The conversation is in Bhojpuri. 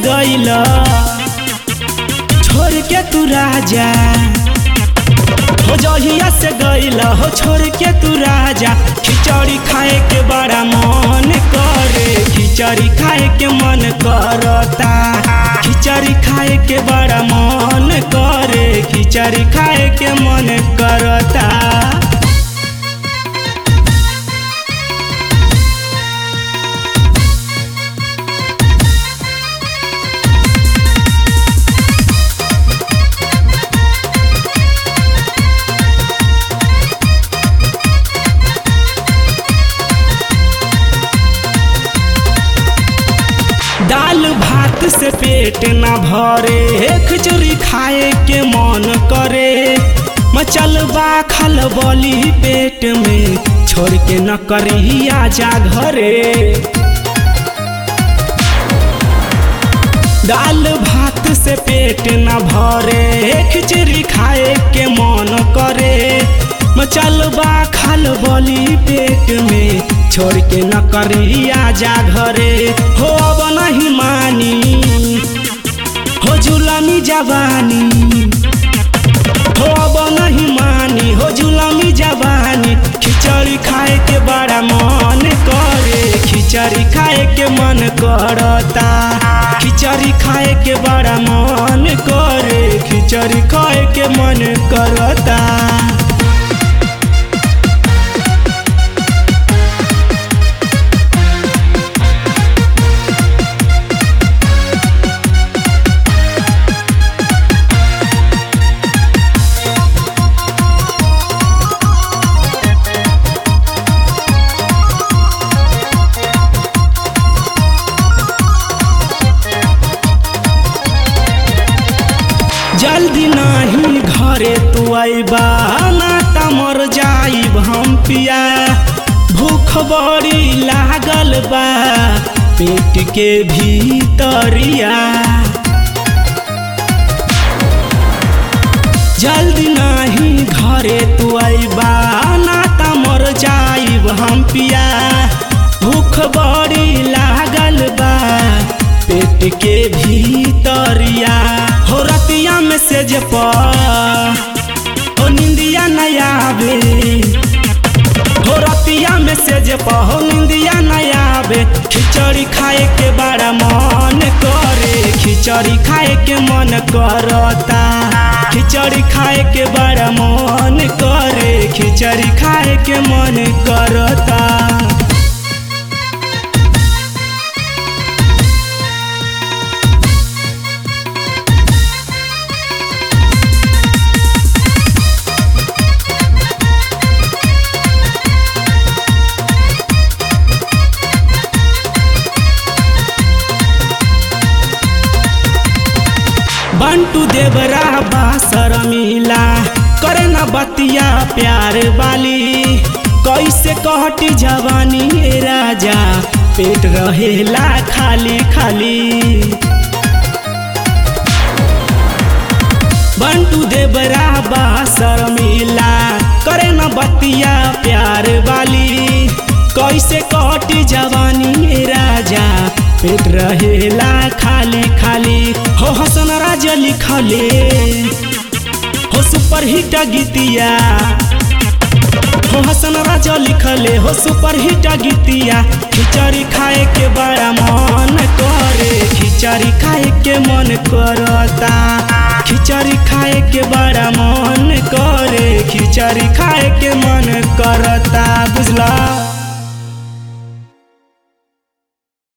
गईला छोड़ के तू राजा हो जहिया से गईला हो छोड़ के तू राजा। खिचड़ी खाए के बड़ा मन करे खिचड़ी खाए के मन करता खिचड़ी खाए के बड़ा मन करे खिचड़ी खाए के मन करता। दाल भात से पेट ना भरे खिचड़ी खाए के मन करे मचल बा खलबली पेट में छोड़ के न करी आजा घरे। दाल भात से पेट न भरे खिचड़ी खाए के मन करे मचल बा खलबली पेट में छोड़ के न करी आजा घरे। हो अब नहीं मानी हो जुलमी जवानी हो अब नहीं मानी हो जुलमी जवानी। खिचड़ी खाए के बड़ा मन करे खिचड़ी खाए के मन करता खिचड़ी खाए के बड़ा मन करे खिचड़ी खाए के मन करता। जल्दी नहीं घरे तू आइबा ना त मर जाइब हम पिया भूख बड़ी लागल बा पेट के भीतरिया। जल्दी नहीं घरे तू आइबा ना त मर जाइब हम पिया भूख बड़ी लागल बा पेट के भीतरिया। हो रतिया में से जप हो निंदिया नहीं आवे हो रतिया में से जप हो निंदिया नहीं आवे। खिचड़ी खाए के बड़ा मन करे खिचड़ी खाए के मन करता खिचड़ी खाए के बड़ा मन करे खिचड़ी खाए के मन करता। बंटू देवरा बासर मिला करे न बतिया प्यार वाली कैसे कहटी जवानी राजा पेट रहेला खाली खाली। बंटू देवरा बासर मिला करे न बतिया प्यार वाली कैसे कहटी जवानी राजा पेट रहेला खाली खाली। हो हसन राजा लिखले हो सुपर हिट गीतिया हो हसन राजा लिखले हो सुपर हिट गीतिया। खिचड़ी खाए के बड़ा मन करे खिचड़ी खाए के मन करता खिचड़ी खाए के बड़ा मन करे खिचड़ी खाए के मन करता बुझला।